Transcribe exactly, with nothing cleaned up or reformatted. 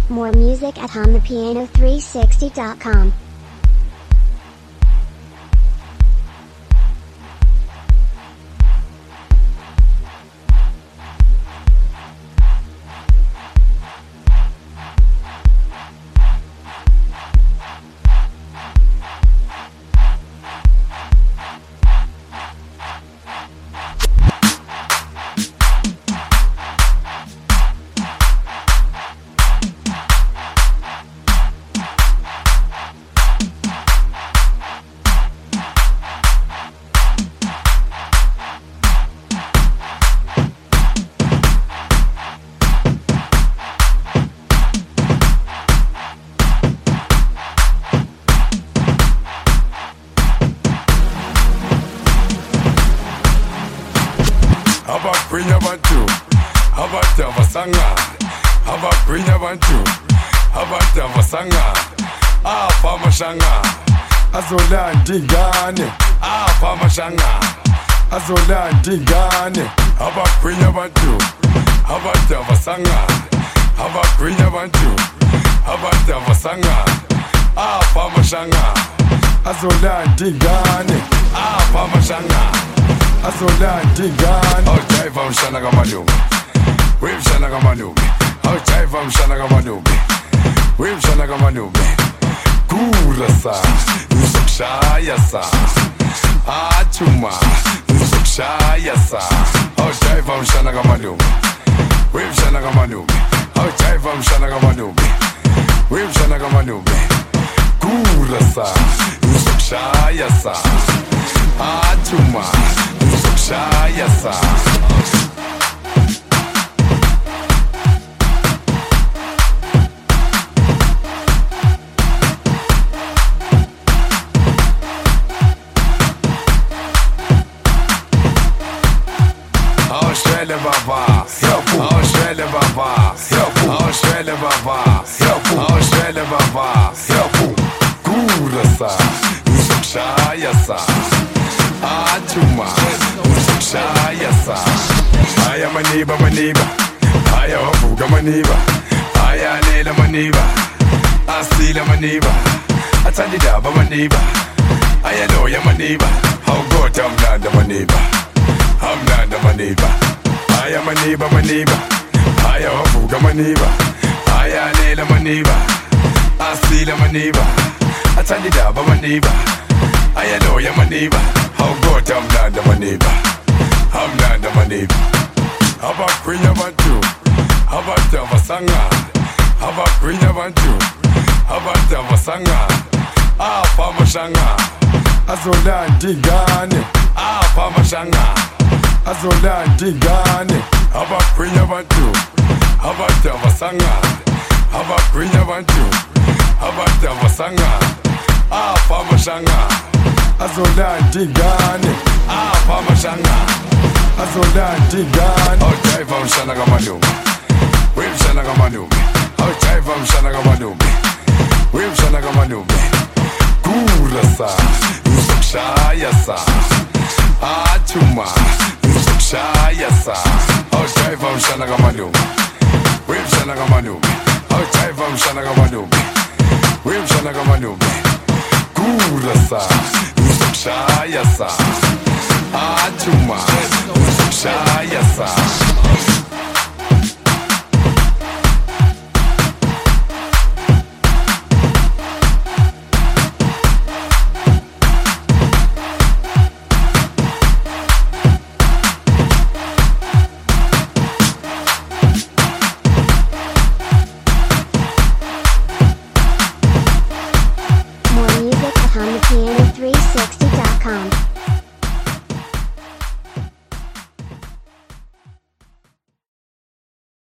More music at hum the piano three sixty dot com. Abaprinya bantu, abata vasanga. Abaprinya bantu, abata vasanga. Apa mashanga, azola ndigane. Apa mashanga, azola ndigane. Abaprinya bantu, abata vasanga. Abaprinya bantu, abata vasanga. Apa mashanga, azola ndigane. Apa mashanga. Azola ndigane. Oh jive mshana kama nubi, we mshana kama nubi. Oh jive mshana kama nubi, we mshana kama nubi. Kura sa, nisukushaya sa. Achuma, nisukushaya sa. Oh jive mshana kama nubi, we mshana kama nubi. Oh jive mshana kama nubi, we mshana kama nubi. Kura sa, nisukushaya sa. Achuma, nisukushaya sa. Australia baba, Australia baba, Australia baba, Australia baba. Kura sa, nisukushaya sa. Achuma, nisukushaya sa. Aya maniba maniba, aya wafuga maniba, aya lela maniba, asila maniba, atandidaba maniba, aya loya maniba, hawgota mnanda maniba, amnanda maniba, aya maniba maniba, aya wafuga maniba, aya lela maniba, asila maniba, atandidaba maniba, aya loya maniba, hawgota mnanda maniba, amnanda maniba. Abaprinya bantu, abata vasanga. Abaprinya bantu, abata vasanga. Apa mashanga, azola ndigane. Apa mashanga, azola ndigane. Abaprinya bantu, abata vasanga. Abaprinya bantu, abata vasanga. Apa mashanga, azola ndigane. Apa mashanga, azola ndigane. Oh jive mshana kama nubi, we mshana kama nubi. Oh jive mshana kama nubi, we mshana kama nubi. Kura sa, nisukushaya sa. Achuma, nisukushaya sa. Oh jive mshana kama nubi, we mshana kama nubi. Oh jive mshana kama nubi, we mshana kama nubi. Kura sa, nisukushaya sa. Achuma, nisukushaya sa. More music at hum the piano three sixty.